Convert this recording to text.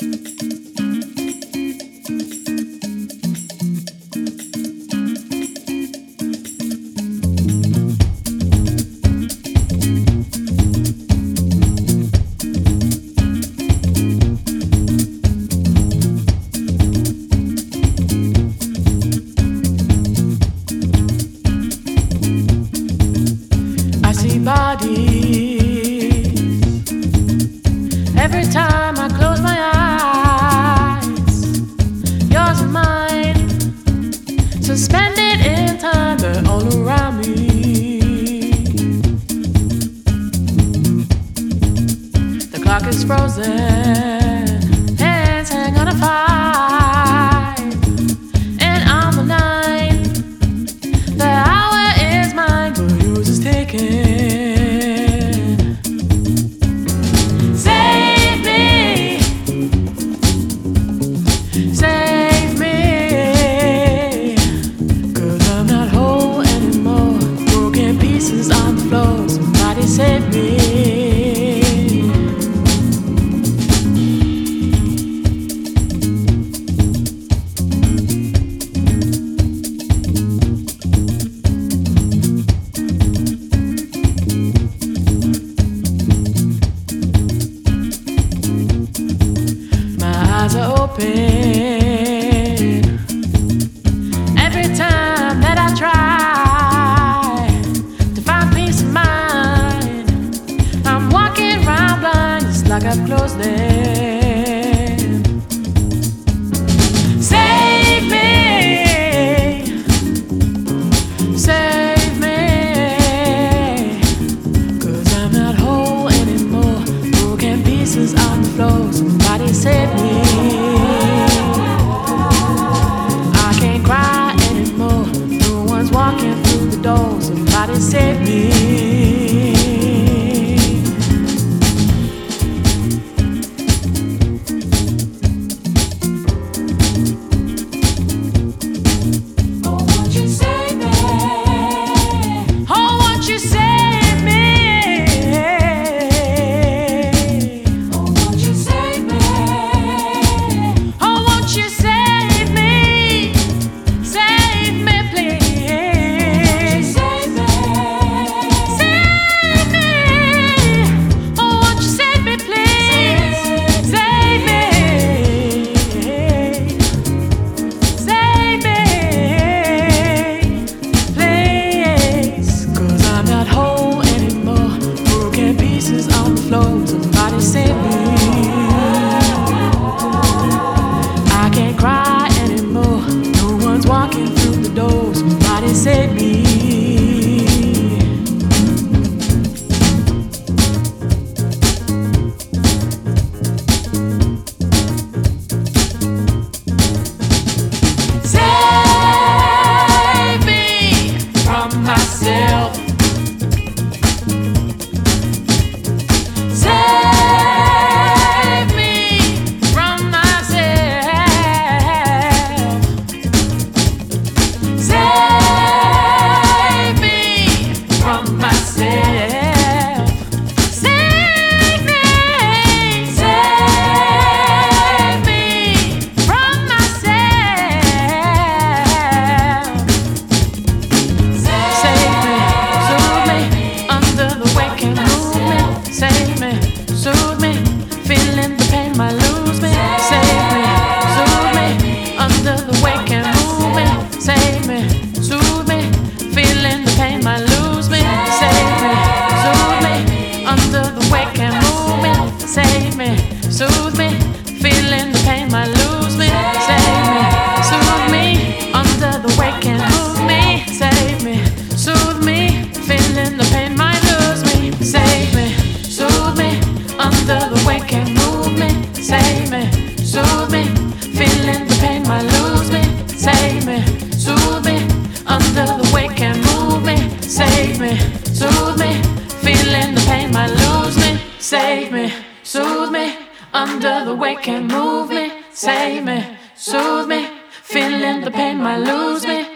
Every time I close my eyes, yours and mine, suspended in time, they're all around me. The clock is frozen, hands hang on a 5, and I'm the 9. The hour is mine, but yours is taken. Save me. My eyes are open every time that I try to find peace of mind. I'm walking around blind, it's like I've closed them. Save me, save me, 'cause I'm not whole anymore. Broken pieces on the floor, somebody save me. I can't cry anymore, no one's walking through the door, somebody save me. Somebody save me. I can't cry anymore, no one's walking through the door, somebody save me. Save me from myself. Soothe me, feeling the pain might lose me. Save me, soothe me, under the weight can't move me. Save me, soothe me, feeling the pain might lose me. Save me, soothe me, under the weight can't move me. Save me, soothe me, feeling the pain might lose me. Save me, soothe me, under the weight can't move me. Save me, soothe me, feeling the pain might lose me. Save me, soothe me, under the weight can't move me. Save me, soothe me, feeling the pain might lose me. Save me, soothe me, under the weight can't move me. Save me, soothe me, feeling the pain might lose me. Save me, soothe me, under the weight can't move me. Save me, soothe me, feeling the pain might lose me.